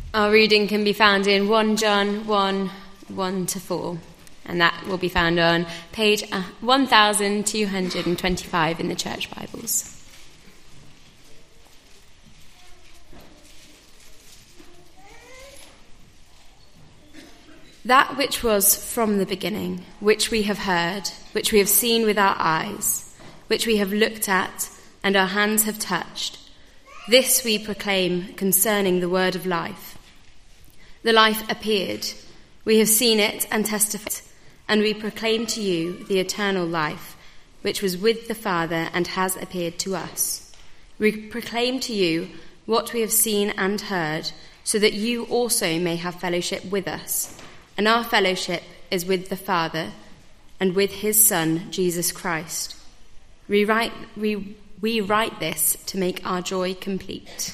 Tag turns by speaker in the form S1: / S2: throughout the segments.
S1: Our reading can be found in 1 John 1, 1-4, and that will be found on page 1225 in the Church Bibles. That which was from the beginning, which we have heard, which we have seen with our eyes, which we have looked at and our hands have touched, this we proclaim concerning the word of life. The life appeared, we have seen it and testified, and we proclaim to you the eternal life, which was with the Father and has appeared to us. We proclaim to you what we have seen and heard, so that you also may have fellowship with us. And our fellowship is with the Father and with his Son, Jesus Christ. We write this to make our joy complete.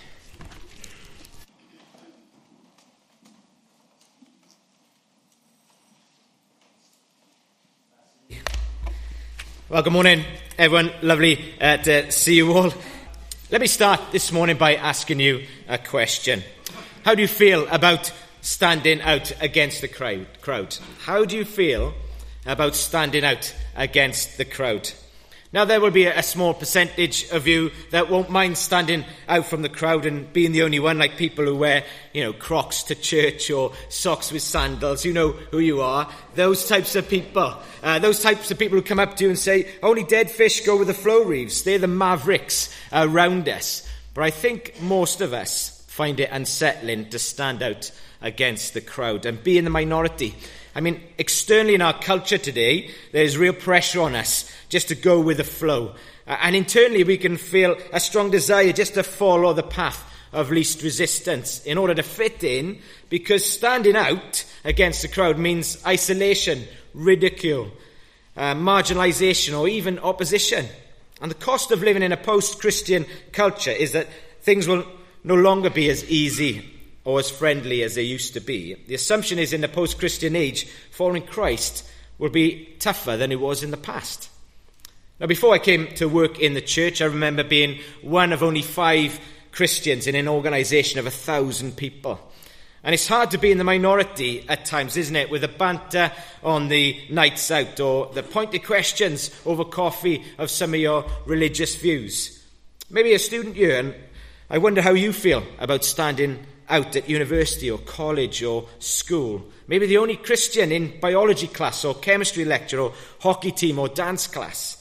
S2: Well, good morning, everyone. Lovely to see you all. Let me start this morning by asking you a question. How do you feel about standing out against the crowd? How do you feel about standing out against the crowd? Now, there will be a small percentage of you that won't mind standing out from the crowd and being the only one, like people who wear, Crocs to church or socks with sandals. You know who you are. Those types of people. Those types of people who come up to you and say, only dead fish go with the flow reefs. They're the mavericks around us. But I think most of us find it unsettling to stand out against the crowd and be in the minority. I mean, externally in our culture today, there's real pressure on us just to go with the flow. And internally we can feel a strong desire just to follow the path of least resistance in order to fit in, because standing out against the crowd means isolation, ridicule, marginalisation, or even opposition. And the cost of living in a post-Christian culture is that things will no longer be as easy or as friendly as they used to be. The assumption is in the post-Christian age, following Christ will be tougher than it was in the past. Now, before I came to work in the church, I remember being one of only 5 Christians in an organisation of 1,000 people. And it's hard to be in the minority at times, isn't it? With the banter on the nights out or the pointed questions over coffee of some of your religious views. Maybe a student here, and I wonder how you feel about standing out at university or college or school. Maybe the only Christian in biology class or chemistry lecture or hockey team or dance class.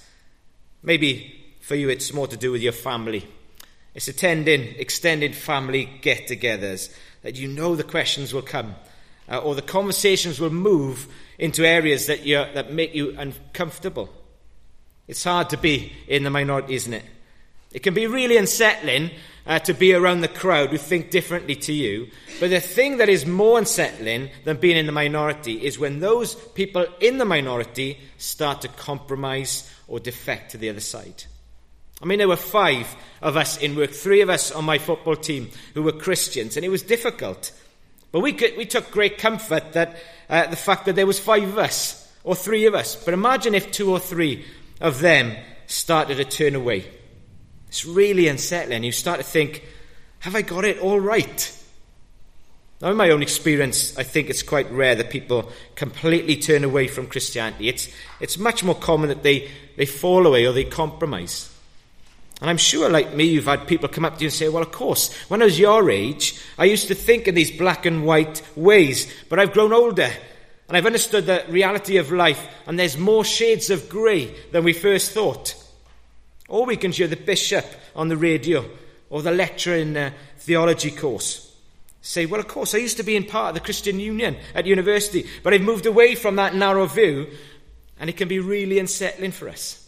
S2: Maybe for you it's more to do with your family. It's attending extended family get-togethers that you know the questions will come or the conversations will move into areas that make you uncomfortable. It's hard to be in the minority, isn't it? It can be really unsettling to be around the crowd who think differently to you. But the thing that is more unsettling than being in the minority is when those people in the minority start to compromise or defect to the other side. I mean, there were 5 of us in work, 3 of us on my football team who were Christians, and it was difficult. But we took great comfort that the fact that there was 5 of us or 3 of us. But imagine if 2 or 3 of them started to turn away. It's really unsettling. You start to think, have I got it all right? Now, in my own experience, I think it's quite rare that people completely turn away from Christianity. It's much more common that they fall away or they compromise. And I'm sure, like me, you've had people come up to you and say, well, of course, when I was your age, I used to think in these black and white ways, but I've grown older and I've understood the reality of life, and there's more shades of grey than we first thought. Or we can hear the bishop on the radio or the lecturer in the theology course say, well, of course, I used to be in part of the Christian Union at university, but I've moved away from that narrow view, and it can be really unsettling for us.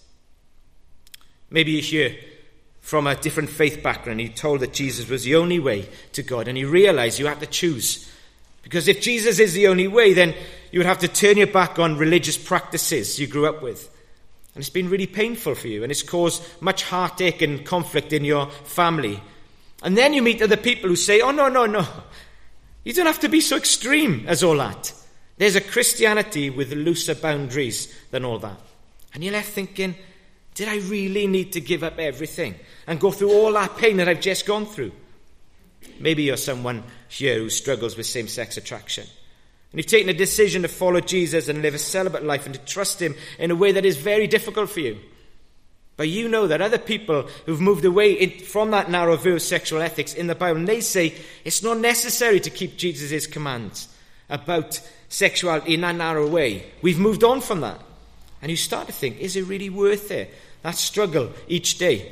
S2: Maybe you hear from a different faith background, you're told that Jesus was the only way to God, and you realise you have to choose. Because if Jesus is the only way, then you would have to turn your back on religious practices you grew up with. And it's been really painful for you, and it's caused much heartache and conflict in your family. And then you meet other people who say, oh, no. You don't have to be so extreme as all that. There's a Christianity with looser boundaries than all that. And you're left thinking, did I really need to give up everything and go through all that pain that I've just gone through? Maybe you're someone here who struggles with same-sex attraction. And you've taken a decision to follow Jesus and live a celibate life and to trust him in a way that is very difficult for you. But you know that other people who've moved away from that narrow view of sexual ethics in the Bible, and they say it's not necessary to keep Jesus' commands about sexuality in that narrow way. We've moved on from that. And you start to think, is it really worth it? That struggle each day.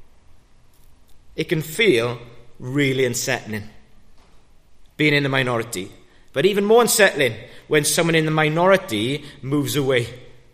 S2: It can feel really unsettling, being in the minority. But even more unsettling when someone in the minority moves away.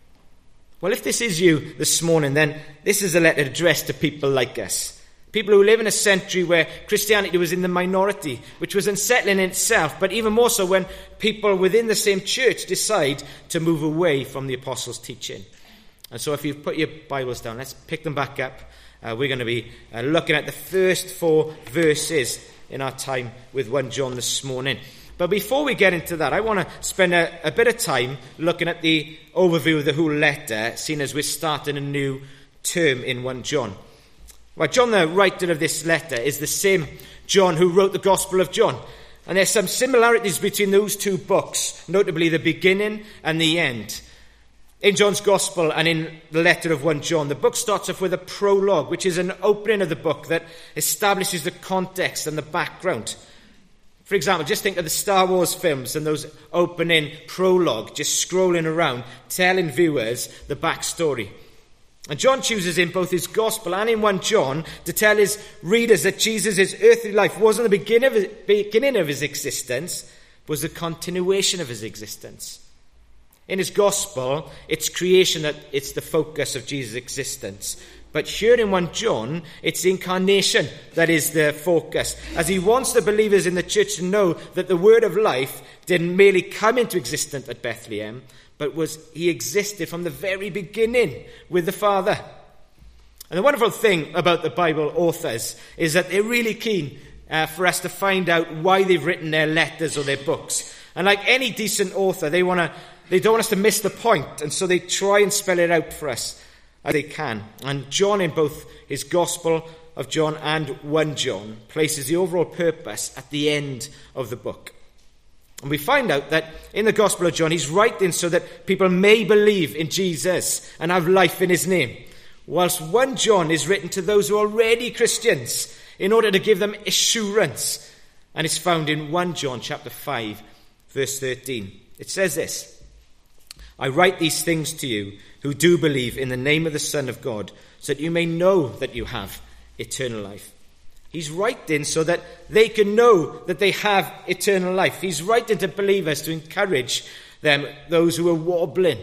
S2: Well, if this is you this morning, then this is a letter addressed to people like us. People who live in a century where Christianity was in the minority, which was unsettling in itself, but even more so when people within the same church decide to move away from the apostles' teaching. And so if you've put your Bibles down, let's pick them back up. We're going to be looking at the first 4 verses in our time with 1 John this morning. But before we get into that, I want to spend a bit of time looking at the overview of the whole letter, seeing as we're starting a new term in 1 John. Well, John, the writer of this letter, is the same John who wrote the Gospel of John. And there's some similarities between those two books, notably the beginning and the end. In John's Gospel and in the letter of 1 John, the book starts off with a prologue, which is an opening of the book that establishes the context and the background. For example, just think of the Star Wars films and those opening prologue, just scrolling around, telling viewers the backstory. And John chooses in both his Gospel and in 1 John to tell his readers that Jesus' earthly life wasn't the beginning of his existence, but was the continuation of his existence. In his Gospel, it's creation that it's the focus of Jesus' existence. But here in 1 John, it's the incarnation that is the focus, as he wants the believers in the church to know that the word of life didn't merely come into existence at Bethlehem, but he existed from the very beginning with the Father. And the wonderful thing about the Bible authors is that they're really keen for us to find out why they've written their letters or their books. And like any decent author, they don't want us to miss the point, and so they try and spell it out for us as they can. And John, in both his Gospel of John and 1 John, places the overall purpose at the end of the book. And we find out that in the Gospel of John, he's writing so that people may believe in Jesus and have life in his name, whilst 1 John is written to those who are already Christians in order to give them assurance. And it's found in 1 John chapter 5, verse 13. It says this: I write these things to you who do believe in the name of the Son of God, so that you may know that you have eternal life. He's writing so that they can know that they have eternal life. He's writing to believers to encourage them, those who are wobbling.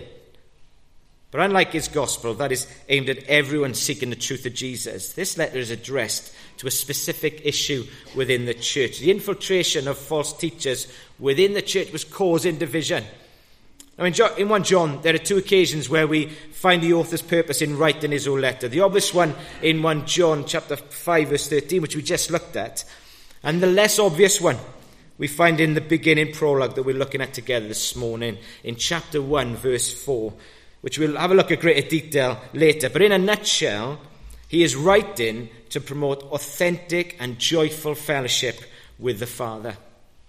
S2: But unlike his Gospel, that is aimed at everyone seeking the truth of Jesus, this letter is addressed to a specific issue within the church. The infiltration of false teachers within the church was causing division. Now, in 1 John, there are 2 occasions where we find the author's purpose in writing his whole letter. The obvious one in 1 John chapter 5, verse 13, which we just looked at. And the less obvious one we find in the beginning prologue that we're looking at together this morning, in chapter 1, verse 4, which we'll have a look at greater detail later. But in a nutshell, he is writing to promote authentic and joyful fellowship with the Father.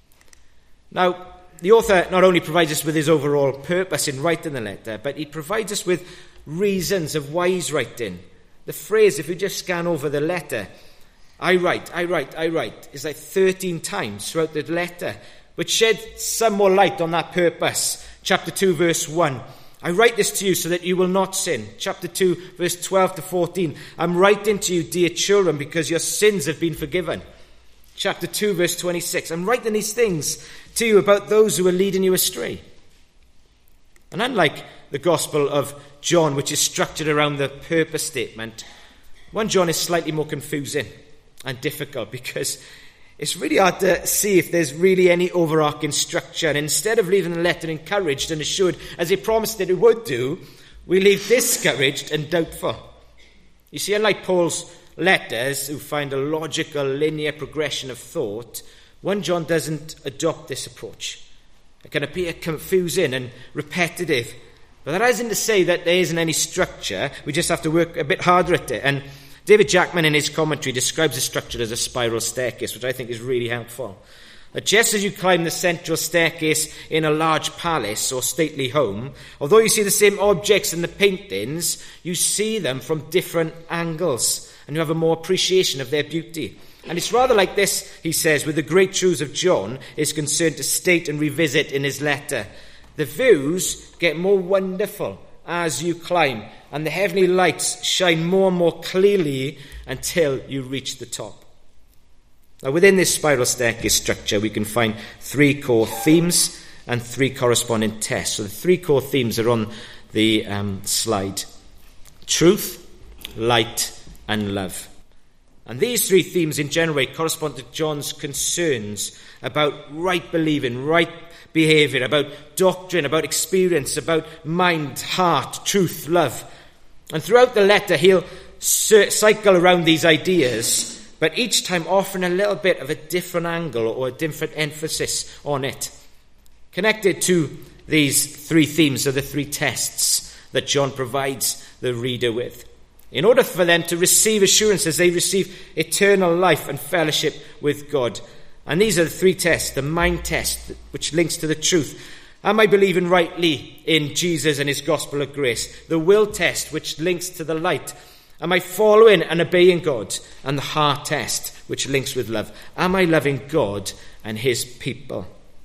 S2: Now, the author not only provides us with his overall purpose in writing the letter, but he provides us with reasons of why he's writing. The phrase, if you just scan over the letter, I write, is like 13 times throughout the letter, which sheds some more light on that purpose. Chapter 2, verse 1. I write this to you so that you will not sin. Chapter 2, verse 12 to 14. I'm writing to you, dear children, because your sins have been forgiven. Chapter 2, verse 26. I'm writing these things to you about those who are leading you astray. And unlike the Gospel of John, which is structured around the purpose statement, 1 John is slightly more confusing and difficult because it's really hard to see if there's really any overarching structure. And instead of leaving the letter encouraged and assured, as he promised that it would do, we leave discouraged and doubtful. You see, unlike Paul's letters, who find a logical, linear progression of thought, 1 John doesn't adopt this approach. It can appear confusing and repetitive, but that isn't to say that there isn't any structure. We just have to work a bit harder at it. And David Jackman, in his commentary, describes the structure as a spiral staircase, which I think is really helpful. That just as you climb the central staircase in a large palace or stately home, although you see the same objects in the paintings, you see them from different angles, and you have a more appreciation of their beauty. And it's rather like this, he says, with the great truths of John is concerned to state and revisit in his letter. The views get more wonderful as you climb, and the heavenly lights shine more and more clearly until you reach the top. Now, within this spiral staircase structure, we can find 3 core themes and 3 corresponding tests. So the 3 core themes are on the slide. Truth, light, and love. And these 3 themes in general correspond to John's concerns about right believing, right behaviour, about doctrine, about experience, about mind, heart, truth, love. And throughout the letter, he'll cycle around these ideas, but each time offering a little bit of a different angle or a different emphasis on it. Connected to these 3 themes are the 3 tests that John provides the reader with, in order for them to receive assurance as they receive eternal life and fellowship with God. And these are the 3 tests. The mind test, which links to the truth. Am I believing rightly in Jesus and his gospel of grace? The will test, which links to the light. Am I following and obeying God? And the heart test, which links with love. Am I loving God and his people?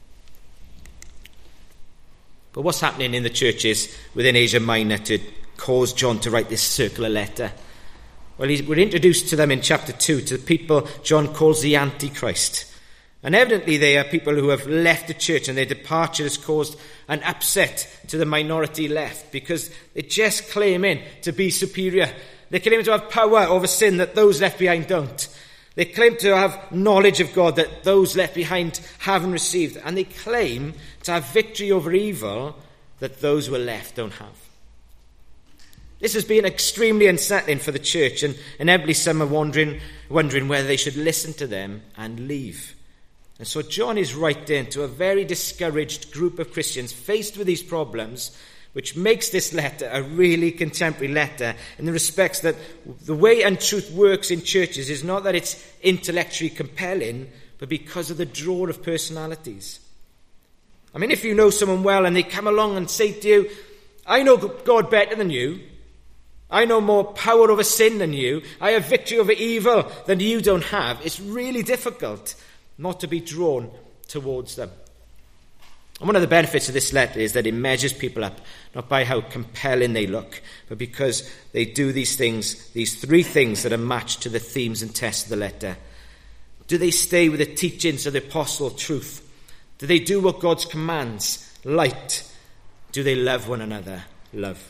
S2: But what's happening in the churches within Asia Minor to cause John to write this circular letter? Well, we're introduced to them in chapter 2, to the people John calls the Antichrist. And evidently they are people who have left the church, and their departure has caused an upset to the minority left, because they're just claiming to be superior. They claim to have power over sin that those left behind don't. They claim to have knowledge of God that those left behind haven't received. And they claim to have victory over evil that those who are left don't have. This has been extremely unsettling for the church, and inevitably some are wondering whether they should listen to them and leave. And so John is writing to a very discouraged group of Christians faced with these problems, which makes this letter a really contemporary letter in the respects that the way untruth works in churches is not that it's intellectually compelling, but because of the draw of personalities. I mean, if you know someone well and they come along and say to you, I know God better than you, I know more power over sin than you, I have victory over evil than you don't have, it's really difficult not to be drawn towards them. And one of the benefits of this letter is that it measures people up, not by how compelling they look, but because they do these things, these 3 things that are matched to the themes and tests of the letter. Do they stay with the teachings of the apostle truth? Do they do what God commands? Light. Do they love one another? Love.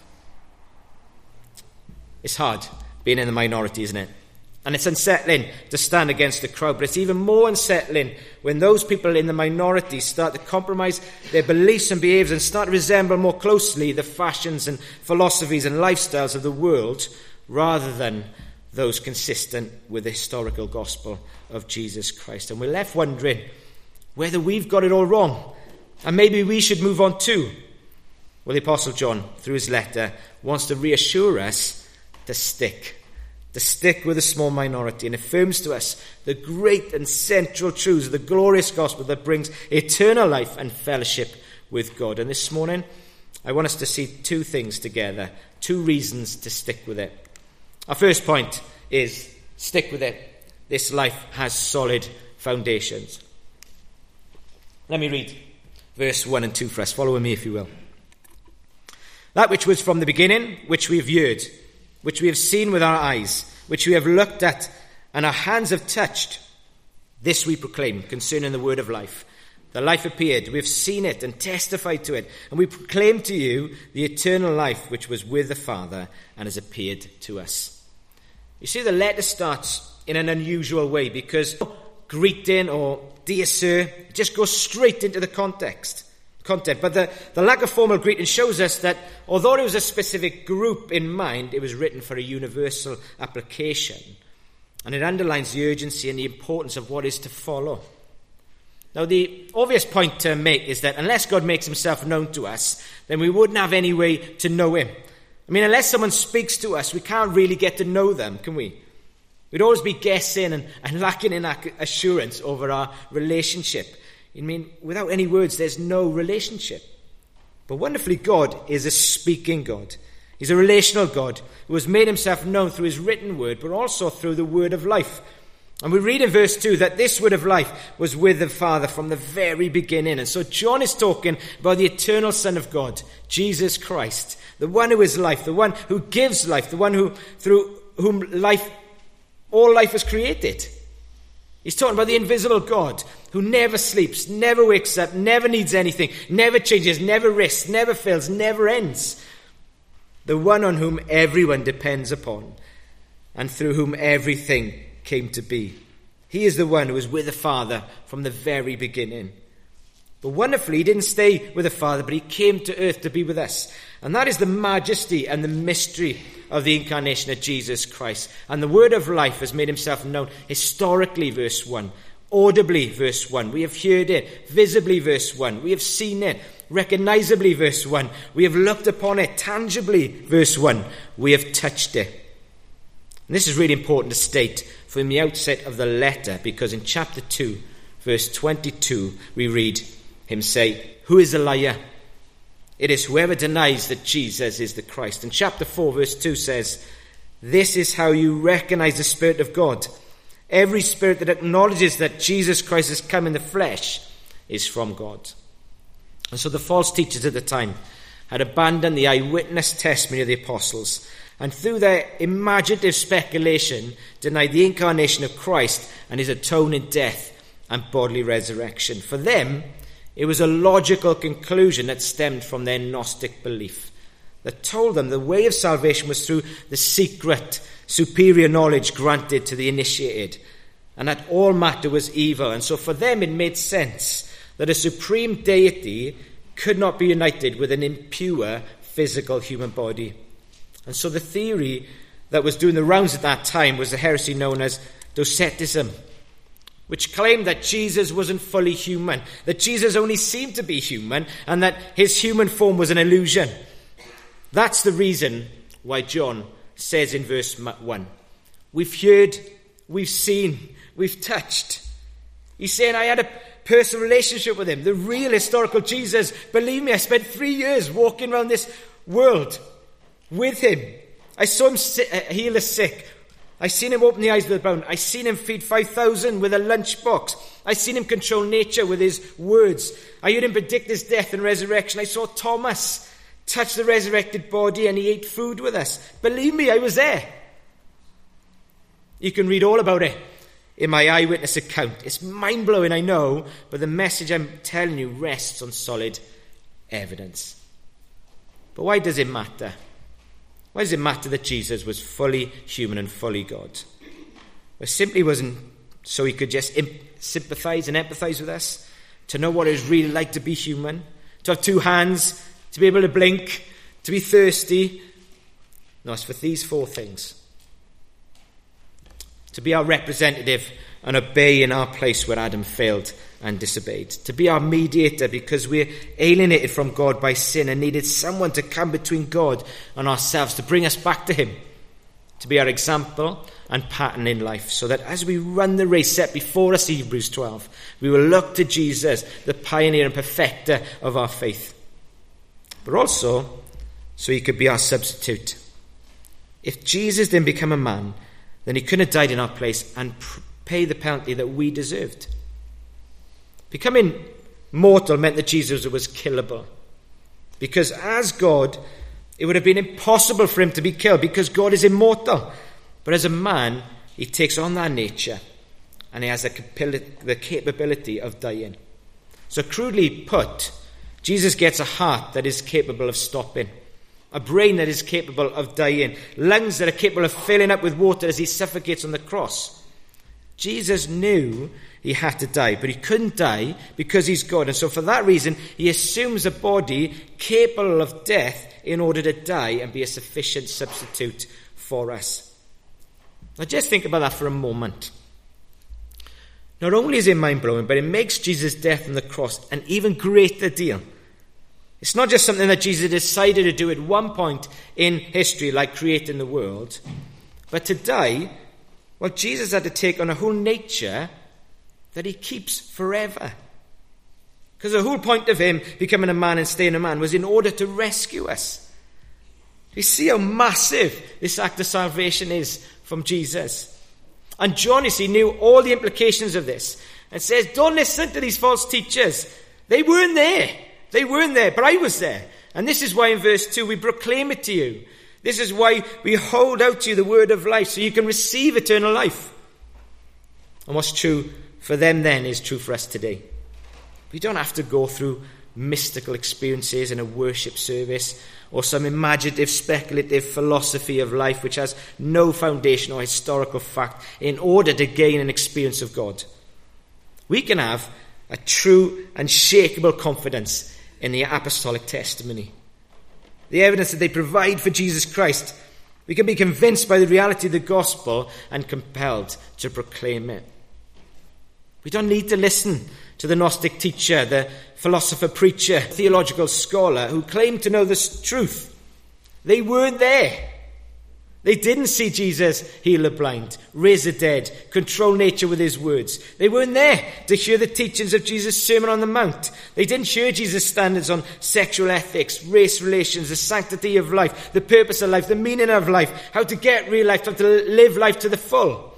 S2: It's hard being in the minority, isn't it? And it's unsettling to stand against the crowd, but it's even more unsettling when those people in the minority start to compromise their beliefs and behaviours and start to resemble more closely the fashions and philosophies and lifestyles of the world rather than those consistent with the historical gospel of Jesus Christ. And we're left wondering whether we've got it all wrong and maybe we should move on too. Well, the Apostle John, through his letter, wants to reassure us to stick with a small minority, and affirms to us the great and central truths of the glorious gospel that brings eternal life and fellowship with God. And this morning, I want us to see 2 things together, 2 reasons to stick with it. Our first point is stick with it. This life has solid foundations. Let me read verse 1 and 2 for us. Follow with me if you will. That which was from the beginning, which we have heard, which we have seen with our eyes, which we have looked at and our hands have touched, this we proclaim concerning the word of life. The life appeared, we have seen it and testified to it, and we proclaim to you the eternal life which was with the Father and has appeared to us. You see, the letter starts in an unusual way because greeting or dear sir just goes straight into the content. But the lack of formal greeting shows us that although there was a specific group in mind, it was written for a universal application. And it underlines the urgency and the importance of what is to follow. Now, the obvious point to make is that unless God makes himself known to us, then we wouldn't have any way to know him. I mean, unless someone speaks to us, we can't really get to know them, can we? We'd always be guessing and lacking in assurance over our relationship. I mean, without any words, there's no relationship. But wonderfully, God is a speaking God. He's a relational God who has made himself known through his written word, but also through the word of life. And we read in verse 2 that this word of life was with the Father from the very beginning. And so John is talking about the eternal Son of God, Jesus Christ, the one who is life, the one who gives life, the one who through whom all life was created. He's talking about the invisible God who never sleeps, never wakes up, never needs anything, never changes, never rests, never fails, never ends. The one on whom everyone depends upon and through whom everything came to be. He is the one who was with the Father from the very beginning. But wonderfully, he didn't stay with the Father, but he came to earth to be with us. And that is the majesty and the mystery of the incarnation of Jesus Christ. And the word of life has made himself known historically, verse 1. Audibly, verse 1. We have heard it. Visibly, verse 1. We have seen it. Recognizably, verse 1. We have looked upon it. Tangibly, verse 1. We have touched it. And this is really important to state from the outset of the letter, because in chapter 2, verse 22, we read him say, "Who is a liar? It is whoever denies that Jesus is the Christ." And chapter 4, verse 2 says, "This is how you recognize the Spirit of God. Every spirit that acknowledges that Jesus Christ has come in the flesh is from God." And so the false teachers at the time had abandoned the eyewitness testimony of the apostles, and through their imaginative speculation denied the incarnation of Christ and his atoning death and bodily resurrection. For them, it was a logical conclusion that stemmed from their Gnostic belief that told them the way of salvation was through the secret, superior knowledge granted to the initiated, and that all matter was evil. And so for them it made sense that a supreme deity could not be united with an impure physical human body. And so the theory that was doing the rounds at that time was the heresy known as Docetism, which claimed that Jesus wasn't fully human, that Jesus only seemed to be human, and that his human form was an illusion. That's the reason why John says in verse 1, "We've heard, we've seen, we've touched." He's saying, I had a personal relationship with him, the real historical Jesus. Believe me, I spent 3 years walking around this world with him. I saw him heal the sick. I seen him open the eyes of the blind. I seen him feed 5,000 with a lunchbox. I seen him control nature with his words. I heard him predict his death and resurrection. I saw Thomas touch the resurrected body and he ate food with us. Believe me, I was there. You can read all about it in my eyewitness account. It's mind-blowing, I know, but the message I'm telling you rests on solid evidence. But why does it matter? Why does it matter that Jesus was fully human and fully God? Well, it simply wasn't so he could just sympathize and empathize with us, to know what it was really like to be human, to have 2 hands, to be able to blink, to be thirsty. No, it's for these 4 things. To be our representative and obey in our place where Adam failed and disobeyed. To be our mediator because we're alienated from God by sin and needed someone to come between God and ourselves to bring us back to him. To be our example and pattern in life, so that as we run the race set before us, Hebrews 12, we will look to Jesus, the pioneer and perfecter of our faith. But also, so he could be our substitute. If Jesus didn't become a man, then he couldn't have died in our place and pay the penalty that we deserved. Becoming mortal meant that Jesus was killable. Because as God, it would have been impossible for him to be killed because God is immortal. But as a man, he takes on that nature and he has the capability of dying. So crudely put, Jesus gets a heart that is capable of stopping, a brain that is capable of dying, lungs that are capable of filling up with water as he suffocates on the cross. Jesus knew he had to die, but he couldn't die because he's God. And so for that reason, he assumes a body capable of death in order to die and be a sufficient substitute for us. Now just think about that for a moment. Not only is it mind-blowing, but it makes Jesus' death on the cross an even greater deal. It's not just something that Jesus decided to do at one point in history, like creating the world, but to die Well, Jesus had to take on a whole nature that he keeps forever. Because the whole point of him becoming a man and staying a man was in order to rescue us. You see how massive this act of salvation is from Jesus. And John, you see, knew all the implications of this. And says, don't listen to these false teachers. They weren't there. They weren't there, but I was there. And this is why in verse 2 we proclaim it to you. This is why we hold out to you the word of life, so you can receive eternal life. And what's true for them then is true for us today. We don't have to go through mystical experiences in a worship service or some imaginative, speculative philosophy of life which has no foundation or historical fact in order to gain an experience of God. We can have a true, unshakable confidence in the apostolic testimony. The evidence that they provide for Jesus Christ. We can be convinced by the reality of the gospel and compelled to proclaim it. We don't need to listen to the Gnostic teacher, the philosopher preacher, theological scholar who claimed to know the truth. They weren't there. They didn't see Jesus heal the blind, raise the dead, control nature with his words. They weren't there to hear the teachings of Jesus' Sermon on the Mount. They didn't hear Jesus' standards on sexual ethics, race relations, the sanctity of life, the purpose of life, the meaning of life, how to get real life, how to live life to the full.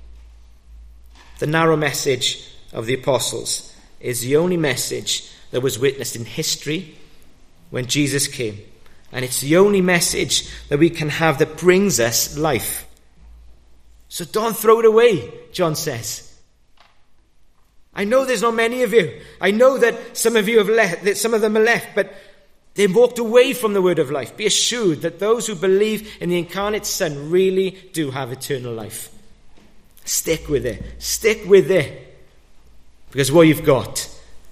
S2: The narrow message of the apostles is the only message that was witnessed in history when Jesus came. And it's the only message that we can have that brings us life. So don't throw it away, John says. I know there's not many of you. I know that some of you have left, that some of them are left, but they walked away from the word of life. Be assured that those who believe in the incarnate Son really do have eternal life. Stick with it. Stick with it. Because what you've got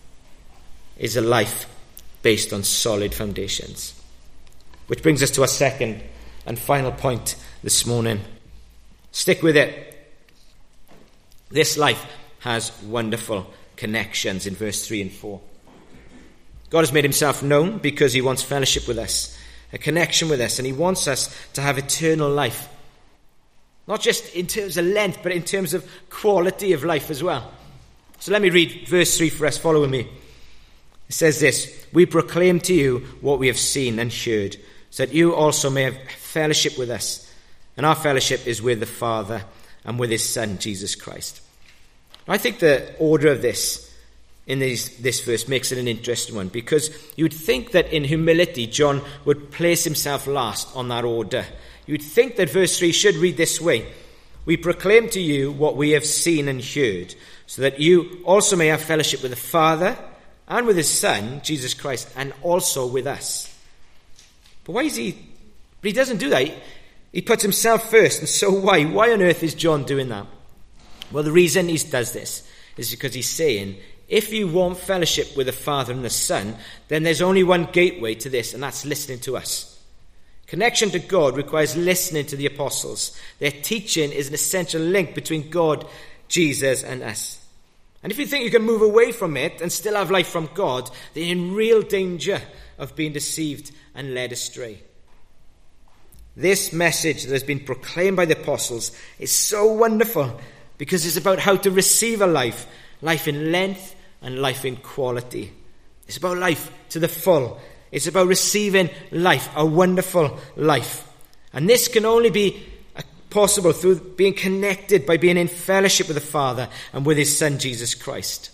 S2: is a life based on solid foundations. Which brings us to our second and final point this morning. Stick with it. This life has wonderful connections in verse 3 and 4. God has made himself known because he wants fellowship with us, a connection with us, and he wants us to have eternal life. Not just in terms of length, but in terms of quality of life as well. So let me read verse 3 for us. Follow me. It says this: we proclaim to you what we have seen and heard, so that you also may have fellowship with us. And our fellowship is with the Father and with his Son, Jesus Christ. I think the order of this in this verse makes it an interesting one, because you would think that in humility John would place himself last on that order. You would think that verse 3 should read this way: we proclaim to you what we have seen and heard, so that you also may have fellowship with the Father and with his Son, Jesus Christ, and also with us. But why is he? But he doesn't do that. He puts himself first. And so why? Why on earth is John doing that? Well, the reason he does this is because he's saying, if you want fellowship with the Father and the Son, then there's only one gateway to this, and that's listening to us. Connection to God requires listening to the apostles. Their teaching is an essential link between God, Jesus, and us. And if you think you can move away from it and still have life from God, then you're in real danger of being deceived and led astray. This message that has been proclaimed by the apostles is so wonderful because it's about how to receive a life in length and life in quality. It's about life to the full. It's about receiving life, a wonderful life. And this can only be possible through being connected, by being in fellowship with the Father and with his Son, Jesus Christ.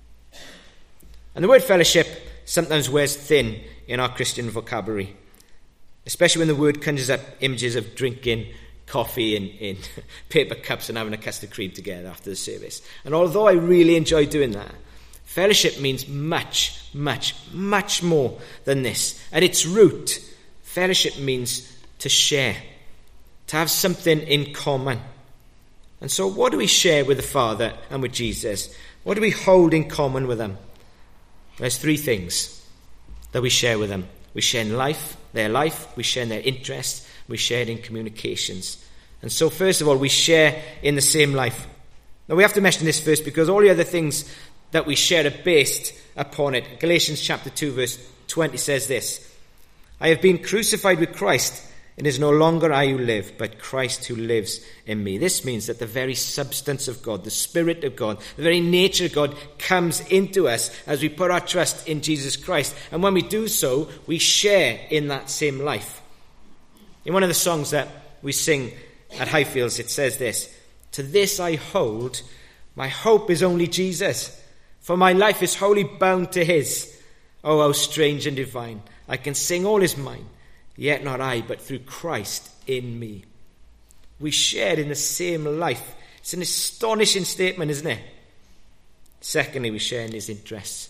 S2: And the word fellowship sometimes wears thin in our Christian vocabulary, especially when the word conjures up images of drinking coffee in paper cups and having a custard cream together after the service. And although I really enjoy doing that, fellowship means much, much, much more than this. At its root, fellowship means to share, to have something in common. And so what do we share with the Father and with Jesus? What do we hold in common with them? There's three things that we share with them. We share in their life, we share in their interests, we share in communications. And so first of all, we share in the same life. Now we have to mention this first because all the other things that we share are based upon it. Galatians chapter 2 verse 20 says this: I have been crucified with Christ, It is no longer I who live, but Christ who lives in me. This means that the very substance of God, the Spirit of God, the very nature of God comes into us as we put our trust in Jesus Christ. And when we do so, we share in that same life. In one of the songs that we sing at Highfields, it says this: "To this I hold, my hope is only Jesus, for my life is wholly bound to his. Oh, how strange and divine, I can sing all is mine. Yet not I, but through Christ in me." We share in the same life. It's an astonishing statement, isn't it? Secondly, we share in his interests.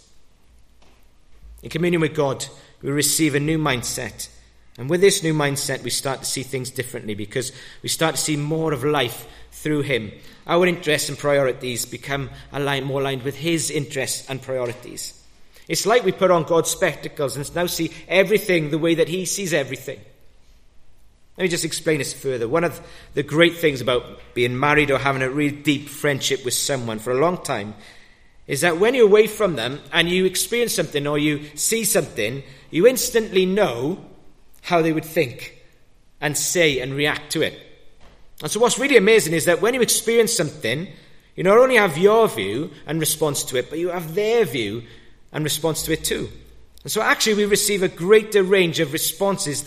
S2: In communion with God, we receive a new mindset. And with this new mindset, we start to see things differently because we start to see more of life through him. Our interests and priorities become more aligned with his interests and priorities. It's like we put on God's spectacles and now see everything the way that he sees everything. Let me just explain this further. One of the great things about being married or having a really deep friendship with someone for a long time is that when you're away from them and you experience something or you see something, you instantly know how they would think and say and react to it. And so what's really amazing is that when you experience something, you not only have your view and response to it, but you have their view and response to it too. And so actually we receive a greater range of responses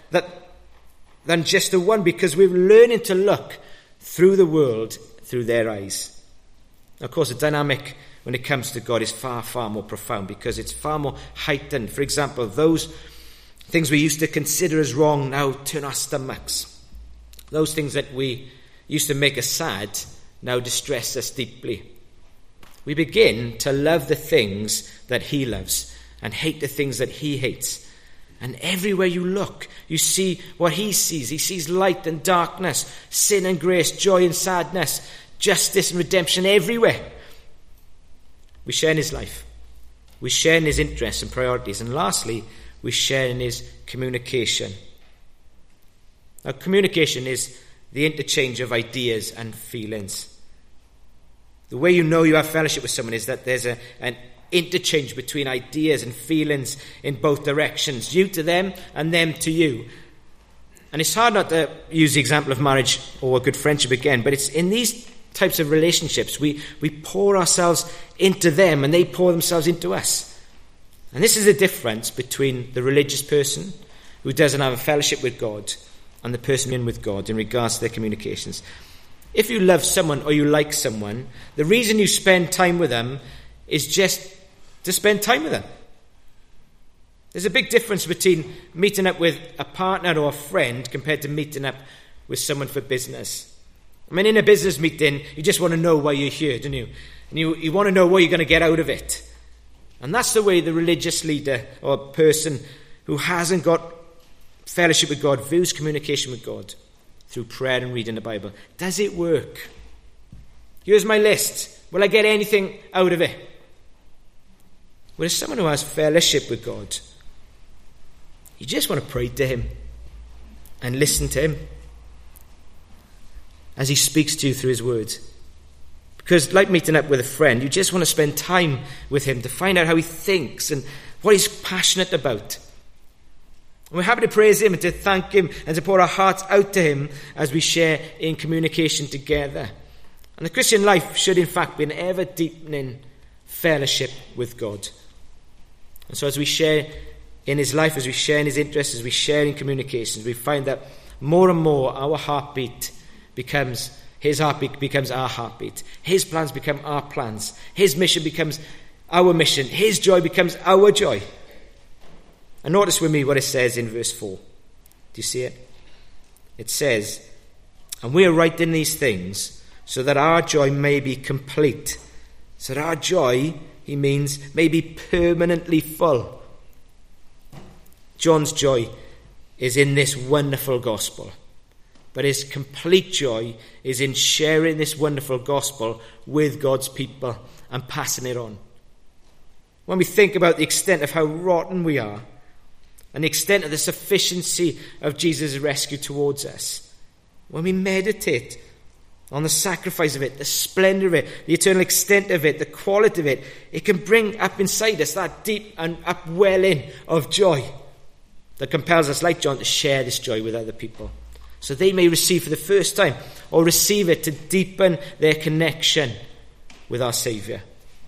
S2: than just the one, because we're learning to look through the world through their eyes. Of course, the dynamic when it comes to God is far, far more profound because it's far more heightened. For example, those things we used to consider as wrong now turn our stomachs. Those things that we used to make us sad now distress us deeply. We begin to love the things that he loves and hate the things that he hates. And everywhere you look, you see what he sees. He sees light and darkness, sin and grace, joy and sadness, justice and redemption everywhere. We share in his life. We share in his interests and priorities. And lastly, we share in his communication. Now, communication is the interchange of ideas and feelings. The way you know you have fellowship with someone is that there's an interchange between ideas and feelings in both directions, you to them and them to you. And it's hard not to use the example of marriage or a good friendship again, but it's in these types of relationships we pour ourselves into them and they pour themselves into us. And this is the difference between the religious person who doesn't have a fellowship with God and the person in with God in regards to their communications. If you love someone or you like someone, the reason you spend time with them is just to spend time with them. There's a big difference between meeting up with a partner or a friend compared to meeting up with someone for business. I mean, in a business meeting, you just want to know why you're here, don't you? And you want to know what you're going to get out of it. And that's the way the religious leader or person who hasn't got fellowship with God views communication with God through prayer and reading the Bible. Does it work? Here's my list. Will I get anything out of it? Whereas someone who has fellowship with God, you just want to pray to him and listen to him as he speaks to you through his words. Because like meeting up with a friend, you just want to spend time with him to find out how he thinks and what he's passionate about. And we're happy to praise him and to thank him and to pour our hearts out to him as we share in communication together. And the Christian life should in fact be an ever-deepening fellowship with God. And so as we share in his life, as we share in his interests, as we share in communications, we find that more and more our heartbeat becomes his heartbeat becomes our heartbeat. His plans become our plans. His mission becomes our mission. His joy becomes our joy. And notice with me what it says in verse 4. Do you see it? It says, "And we are writing these things so that our joy may be complete." So that our joy, he means, may be permanently full. John's joy is in this wonderful gospel. But his complete joy is in sharing this wonderful gospel with God's people and passing it on. When we think about the extent of how rotten we are and the extent of the sufficiency of Jesus' rescue towards us, when we meditate on the sacrifice of it, the splendor of it, the eternal extent of it, the quality of it, it can bring up inside us that deep and upwelling of joy. that compels us, like John, to share this joy with other people, so they may receive for the first time, or receive it to deepen their connection with our Saviour.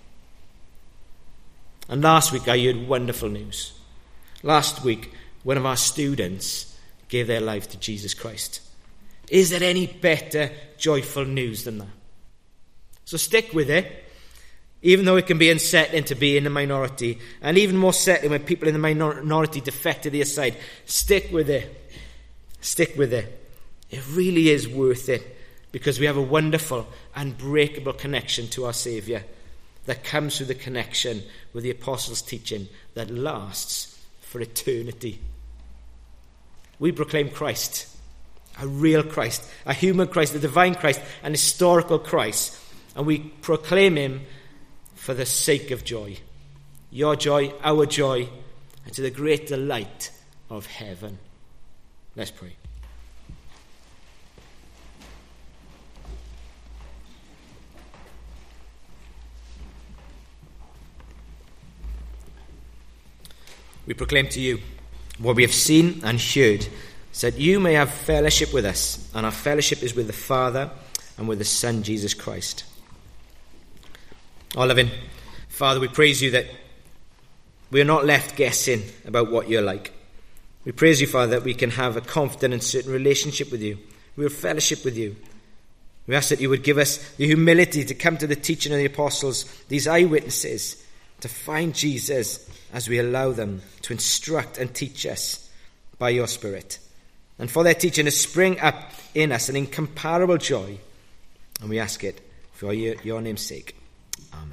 S2: And last week I heard wonderful news. Last week, one of our students gave their life to Jesus Christ. Is there any better joyful news than that? So stick with it, even though it can be unsettling to be in the minority, and even more settling when people in the minority defect to the side. Stick with it. Stick with it. It really is worth it, because we have a wonderful, unbreakable connection to our Saviour that comes through the connection with the apostles' teaching that lasts for eternity. We proclaim Christ, a real Christ, a human Christ, a divine Christ, an historical Christ, and we proclaim him for the sake of joy. Your joy, our joy, and to the great delight of heaven. Let's pray. We proclaim to you what we have seen and heard, so that you may have fellowship with us, and our fellowship is with the Father and with the Son, Jesus Christ. Our loving Father, we praise you that we are not left guessing about what you're like. We praise you, Father, that we can have a confident and certain relationship with you. We have fellowship with you. We ask that you would give us the humility to come to the teaching of the apostles, these eyewitnesses, to find Jesus as we allow them to instruct and teach us by your Spirit. And for their teaching to spring up in us an incomparable joy. And we ask it for your name's sake. Amen.